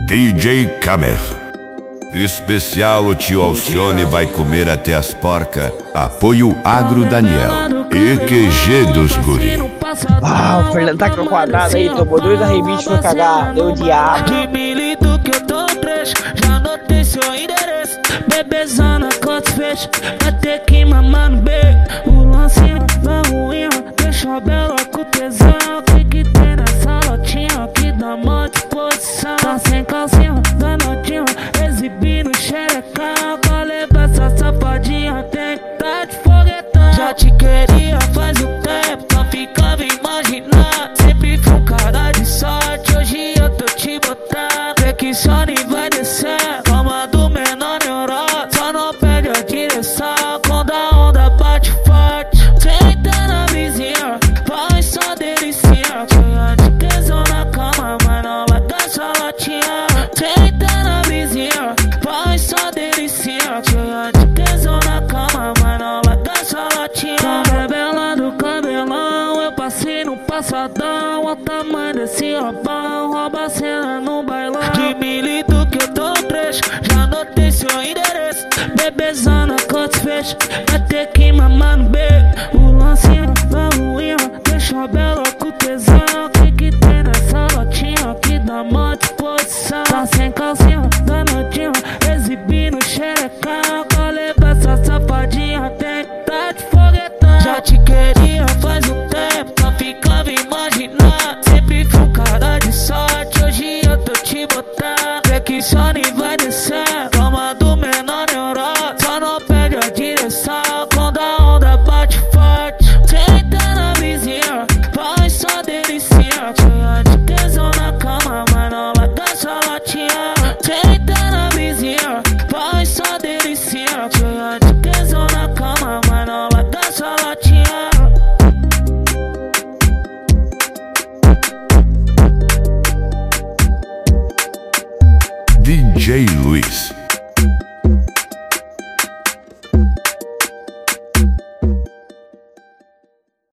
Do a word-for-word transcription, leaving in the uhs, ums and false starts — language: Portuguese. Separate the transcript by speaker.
Speaker 1: D J Kamer. Especial o tio Alcione vai comer até as porcas. Apoio Agro Daniel. E Q G dos guri.
Speaker 2: Ah, o Fernando tá com o quadrado aí, tomou dois arrebites, foi cagar, deu diabo.
Speaker 3: De milito que eu tô trecho, já anotei seu endereço. Bebezona, quantos fechos, vai ter que mamar no beco. O lancinho da ruim, deixa a bela com tesão. O que que tem nessa lotinha que dá mó disposição? Tá sem calcinha, danadinho, exibindo xerecão. Qual é essa safadinha, tem que tá de foguetão. Já te queria faz um tempo, só ficava imaginando. Sempre fui um cara de sorte, hoje eu tô te botando. Vê que só nem vai descer, toma do menor neurose. Só não perde a direção, quando a onda bate forte. Senta na vizinha, faz só delicinha. Cheia de tesão na cama, mas não vai dar sua latinha. Senta na vizinha, faz só delicinha. Cheia de tesão na cama, mas não vai dar sua latinha. Tá revelando o cabelão, eu passei no passadão. Olha o tamanho desse roubão, rouba a cena no bailão. De milito que eu tô trecho, já anotei seu endereço. Bebezona, quantos fechos, vai ter que mamar no beco. O lancinho da ruim, deixa a bela com tesão. O que que tem nessa lotinha que dá mó disposição? Tá sem calcinha, danadinho, exibindo xerecão. Qual é essa safadinha, tem que tá de foguetão. Já te queria faz um tempo, só ficava imaginando. Sempre fui um cara de sorte, hoje eu tô te botando. Vê que só nem vai descer, toma do menor neurose. Só não perde a direção, quando a onda bate forte. Senta na vizinha, faz só delicinha. Cheia de tesão na cama, mas não vai dar sua latinha. Senta na vizinha, faz só delicinha. Cheia de tesão na cama, mas não vai dar sua latinha.
Speaker 1: D J Luiz.